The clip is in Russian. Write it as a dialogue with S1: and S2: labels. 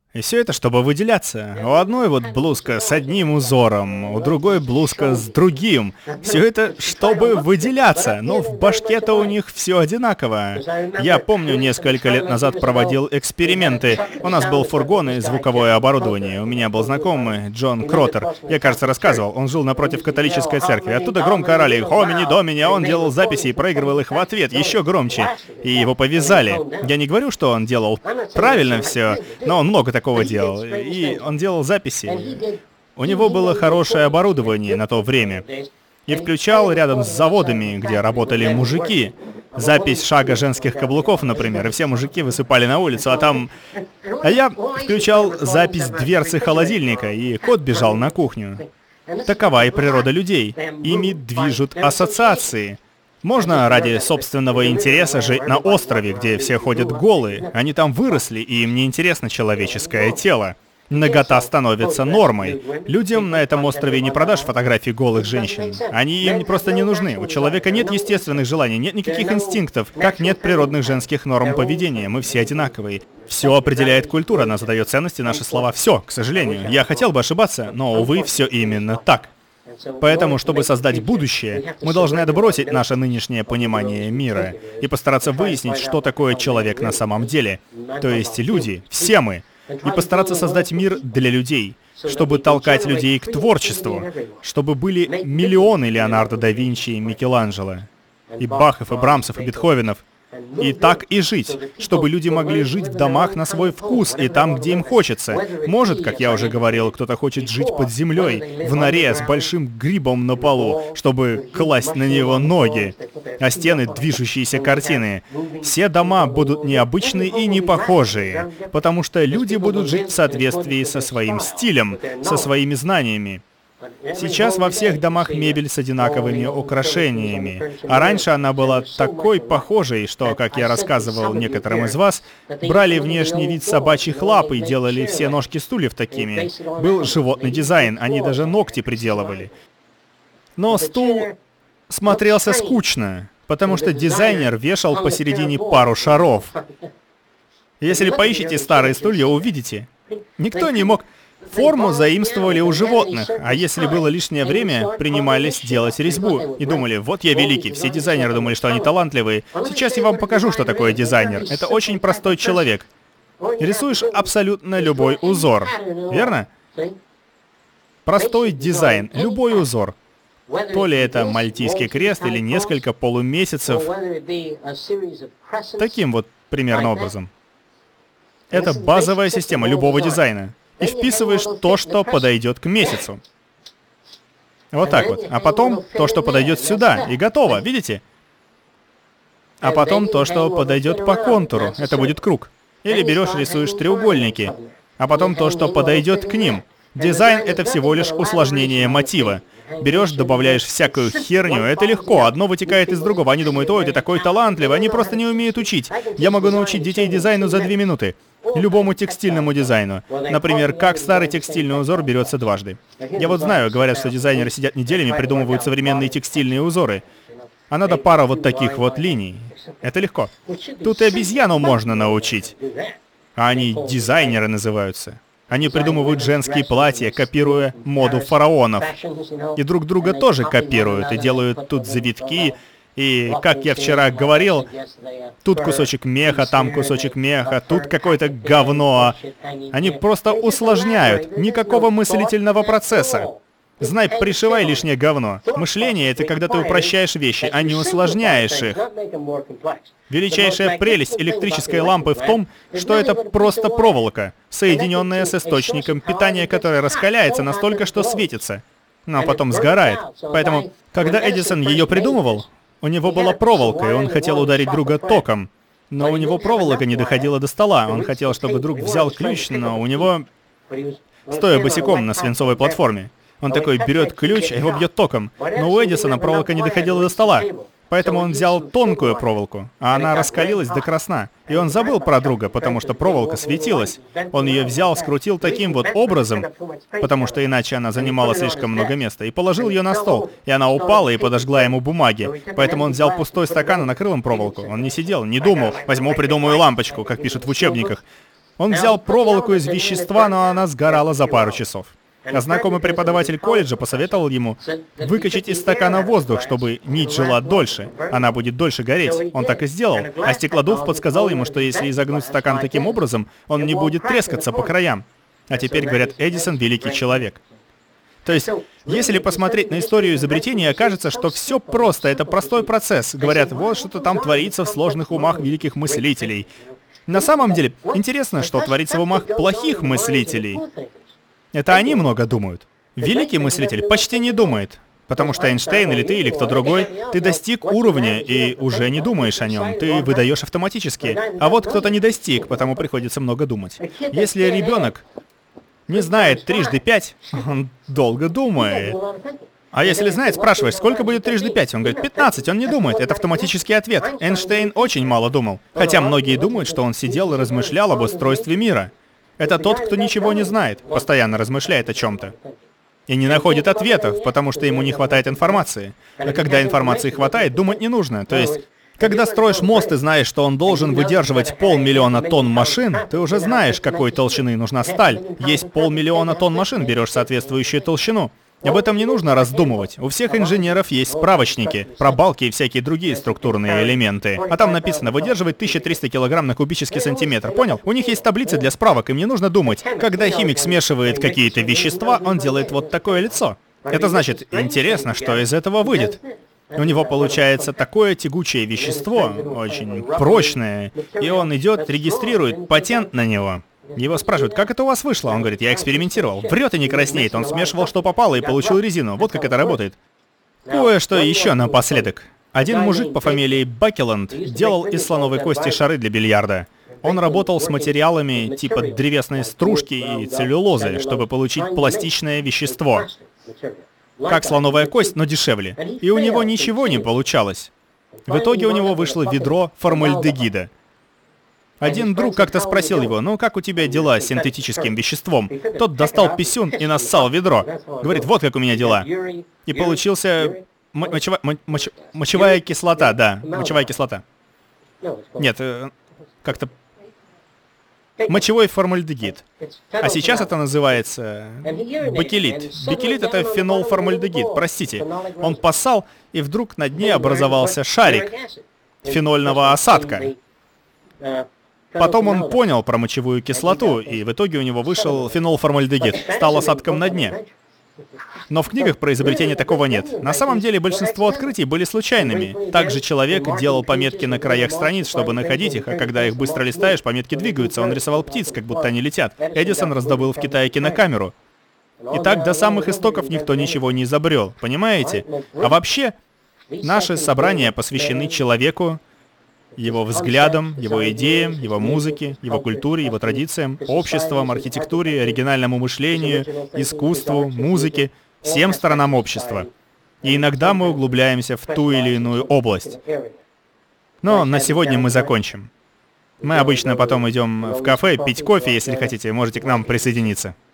S1: И все это, чтобы выделяться. У одной вот блузка с одним узором, у другой блузка с другим. Все это, чтобы выделяться. Но в башке-то у них все одинаково. Я помню, несколько лет назад проводил эксперименты. У нас был фургон и звуковое оборудование. У меня был знакомый, Джон Кротер. Я, кажется, рассказывал. Он жил напротив католической церкви. Оттуда громко орали «Хомини, домини», а он делал записи и проигрывал их в ответ еще громче. И его повязали. Я не говорю, что он делал правильно все, но он много такого делал. И он делал записи. У него было хорошее оборудование на то время. И включал рядом с заводами, где работали мужики, запись шага женских каблуков, например, и все мужики высыпали на улицу, А я включал запись дверцы холодильника, и кот бежал на кухню. Такова и природа людей. Ими движут ассоциации. Можно ради собственного интереса жить на острове, где все ходят голые. Они там выросли, и им не интересно человеческое тело. Нагота становится нормой. Людям на этом острове не продашь фотографии голых женщин. Они им просто не нужны. У человека нет естественных желаний, нет никаких инстинктов, как нет природных женских норм поведения. Мы все одинаковые. Все определяет культура, она задает ценности, наши слова. Все, к сожалению. Я хотел бы ошибаться, но, увы, все именно так. Поэтому, чтобы создать будущее, мы должны отбросить наше нынешнее понимание мира и постараться выяснить, что такое человек на самом деле. То есть люди, все мы. И постараться создать мир для людей, чтобы толкать людей к творчеству, чтобы были миллионы Леонардо да Винчи и Микеланджело, и Бахов, и Брамсов, и Бетховенов. И так и жить, чтобы люди могли жить в домах на свой вкус и там, где им хочется. Может, как я уже говорил, кто-то хочет жить под землей, в норе с большим грибом на полу, чтобы класть на него ноги, а стены — движущиеся картины. Все дома будут необычные и не похожие, потому что люди будут жить в соответствии со своим стилем, со своими знаниями. Сейчас во всех домах мебель с одинаковыми украшениями, а раньше она была такой похожей, что, как я рассказывал некоторым из вас, брали внешний вид собачьих лап и делали все ножки стульев такими. Был животный дизайн, они даже ногти приделывали. Но стул смотрелся скучно, потому что дизайнер вешал посередине пару шаров. Если поищите старые стулья, увидите. Никто не мог... Форму заимствовали у животных, а если было лишнее время, принимались делать резьбу. И думали, вот я великий, все дизайнеры думали, что они талантливые. Сейчас я вам покажу, что такое дизайнер. Это очень простой человек. Рисуешь абсолютно любой узор, верно? Простой дизайн, любой узор. То ли это мальтийский крест или несколько полумесяцев. Таким вот примерно образом. Это базовая система любого дизайна. И вписываешь то, что подойдет к месяцу. Вот так вот. А потом то, что подойдет сюда. И готово, видите? А потом то, что подойдет по контуру. Это будет круг. Или берешь, рисуешь треугольники. А потом то, что подойдет к ним. Дизайн — это всего лишь усложнение мотива. Берешь, добавляешь всякую херню, это легко, одно вытекает из другого. Они думают, ой, ты такой талантливый, они просто не умеют учить. Я могу научить детей дизайну за 2 минуты. Любому текстильному дизайну. Например, как старый текстильный узор берется дважды. Я вот знаю, говорят, что дизайнеры сидят неделями, придумывают современные текстильные узоры. А надо пара вот таких вот линий. Это легко. Тут и обезьяну можно научить. А они дизайнеры называются. Они придумывают женские платья, копируя моду фараонов. И друг друга тоже копируют, и делают тут завитки. И, как я вчера говорил, тут кусочек меха, там кусочек меха, тут какое-то говно. Они просто усложняют. Никакого мыслительного процесса. Знай, пришивай лишнее говно. Мышление — это когда ты упрощаешь вещи, а не усложняешь их. Величайшая прелесть электрической лампы в том, что это просто проволока, соединенная с источником питания, которая раскаляется настолько, что светится, но потом сгорает. Поэтому, когда Эдисон ее придумывал, у него была проволока, и он хотел ударить друга током. Но у него проволока не доходила до стола. Он хотел, чтобы друг взял ключ, но у него... Стоя босиком на свинцовой платформе. Он такой берет ключ, а его бьет током. Но у Эдисона проволока не доходила до стола. Поэтому он взял тонкую проволоку, а она раскалилась до красна. И он забыл про друга, потому что проволока светилась. Он ее взял, скрутил таким вот образом, потому что иначе она занимала слишком много места, и положил ее на стол. И она упала и подожгла ему бумаги. Поэтому он взял пустой стакан и накрыл им проволоку. Он не сидел, не думал, возьму, придумаю лампочку, как пишут в учебниках. Он взял проволоку из вещества, но она сгорала за пару часов. А знакомый преподаватель колледжа посоветовал ему выкачать из стакана воздух, чтобы нить жила дольше. Она будет дольше гореть. Он так и сделал. А стеклодув подсказал ему, что если изогнуть стакан таким образом, он не будет трескаться по краям. А теперь, говорят, Эдисон — великий человек. То есть, если посмотреть на историю изобретения, окажется, что все просто, это простой процесс. Говорят, вот что-то там творится в сложных умах великих мыслителей. На самом деле, интересно, что творится в умах плохих мыслителей. Это они много думают. Великий мыслитель почти не думает, потому что Эйнштейн или ты, или кто другой, ты достиг уровня и уже не думаешь о нем, ты выдаешь автоматически. А вот кто-то не достиг, потому приходится много думать. Если ребенок не знает трижды 5, он долго думает. А если знает, спрашиваешь, сколько будет трижды 5? Он говорит, 15, он не думает, это автоматический ответ. Эйнштейн очень мало думал, хотя многие думают, что он сидел и размышлял об устройстве мира. Это тот, кто ничего не знает, постоянно размышляет о чем-то. И не находит ответов, потому что ему не хватает информации. А когда информации хватает, думать не нужно. То есть, когда строишь мост и знаешь, что он должен выдерживать 500 000 тонн машин, ты уже знаешь, какой толщины нужна сталь. Есть 500 000 тонн машин, берешь соответствующую толщину. Об этом не нужно раздумывать. У всех инженеров есть справочники про балки и всякие другие структурные элементы. А там написано, выдерживает 1300 килограмм на кубический сантиметр. Понял? У них есть таблицы для справок, им не нужно думать. Когда химик смешивает какие-то вещества, он делает вот такое лицо. Это значит, интересно, что из этого выйдет. У него получается такое тягучее вещество, очень прочное, и он идет, регистрирует патент на него. Его спрашивают, как это у вас вышло? Он говорит, я экспериментировал. Врет и не краснеет, он смешивал, что попало, и получил резину. Вот как это работает. Кое-что еще напоследок. Один мужик по фамилии Бакеланд делал из слоновой кости шары для бильярда. Он работал с материалами типа древесной стружки и целлюлозы, чтобы получить пластичное вещество. Как слоновая кость, но дешевле. И у него ничего не получалось. В итоге у него вышло ведро формальдегида. Один друг как-то спросил его, ну как у тебя дела с синтетическим веществом? Тот достал писюн и нассал ведро. Говорит, вот как у меня дела. И получился мочевая кислота, да, мочевая кислота. Нет, как-то мочевой формальдегид. А сейчас это называется бакелит. Бакелит — это фенолформальдегид, простите. Он поссал, и вдруг на дне образовался шарик фенольного осадка. Потом он понял про мочевую кислоту, и в итоге у него вышел фенолформальдегид, стал осадком на дне. Но в книгах про изобретение такого нет. На самом деле большинство открытий были случайными. Также человек делал пометки на краях страниц, чтобы находить их, а когда их быстро листаешь, пометки двигаются. Он рисовал птиц, как будто они летят. Эдисон раздобыл в Китае кинокамеру. И так до самых истоков никто ничего не изобрел, понимаете? А вообще, наши собрания посвящены человеку, его взглядам, его идеям, его музыке, его культуре, его традициям, обществам, архитектуре, оригинальному мышлению, искусству, музыке, всем сторонам общества. И иногда мы углубляемся в ту или иную область. Но на сегодня мы закончим. Мы обычно потом идем в кафе пить кофе, если хотите, можете к нам присоединиться.